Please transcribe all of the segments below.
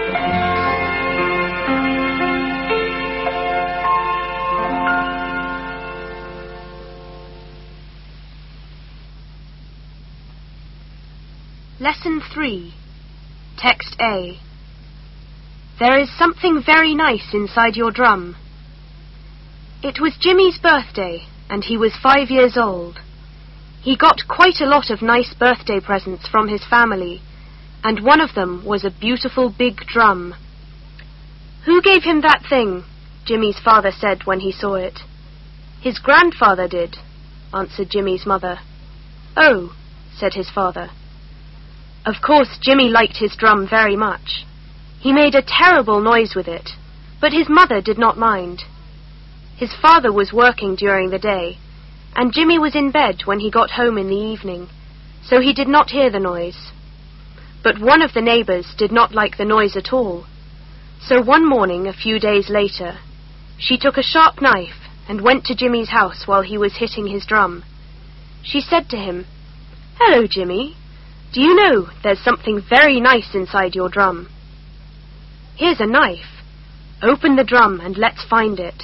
Lesson 3. Text A. There is something very nice inside your drum. It was Jimmy's birthday, and he was 5 years old. He got quite a lot of nice birthday presents from his family, and one of them was a beautiful big drum. Who gave him that thing? Jimmy's father said when he saw it. His grandfather did, answered Jimmy's mother. Oh, said his father. Of course, Jimmy liked his drum very much. He made a terrible noise with it, but his mother did not mind. His father was working during the day, and Jimmy was in bed when he got home in the evening, so he did not hear the noise. But one of the neighbors did not like the noise at all. So one morning, a few days later, she took a sharp knife and went to Jimmy's house while he was hitting his drum. She said to him, "Hello, Jimmy. Do you know there's something very nice inside your drum? Here's a knife. Open the drum and let's find it."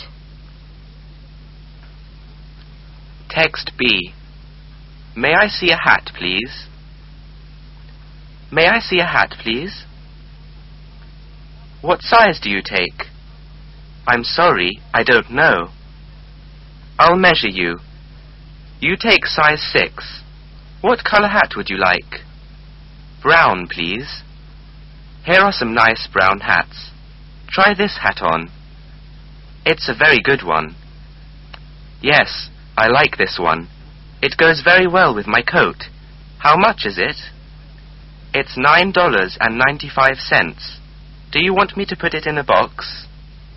Text B. May I see a hat, please? May I see a hat, please? What size do you take? I'm sorry, I don't know. I'll measure you. You take size 6. What color hat would you like? Brown, please. Here are some nice brown hats. Try this hat on. It's a very good one. Yes, I like this one. It goes very well with my coat. How much is it? It's $9.95. Do you want me to put it in a box?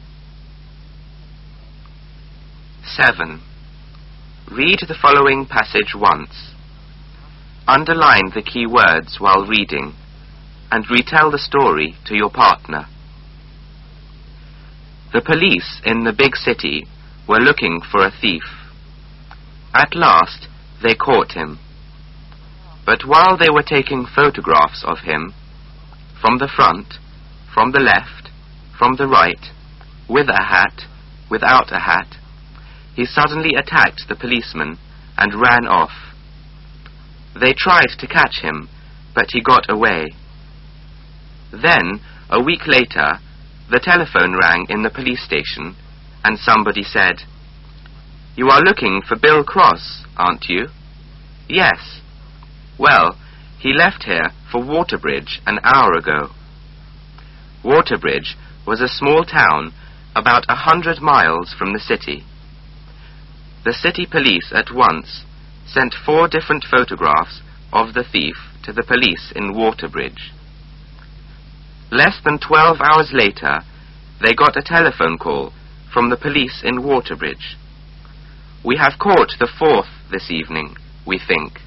7. Read the following passage once. Underline the key words while reading, and retell the story to your partner. The police in the big city were looking for a thief. At last, they caught him. But while they were taking photographs of him, from the front, from the left, from the right, with a hat, without a hat, he suddenly attacked the policeman and ran off. They tried to catch him, but he got away. Then, a week later, the telephone rang in the police station, and somebody said, "You are looking for Bill Cross, aren't you?" "Yes." "Well, he left here for Waterbridge an hour ago." Waterbridge was a small town about 100 miles from the city. The city police at once sent 4 different photographs of the thief to the police in Waterbridge. Less than 12 hours later, they got a telephone call from the police in Waterbridge. "We have caught the 4th this evening, we think."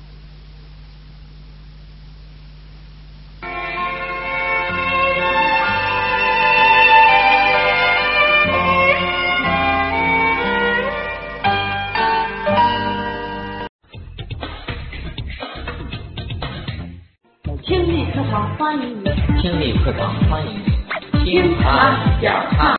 听力课堂欢迎你，听他点他。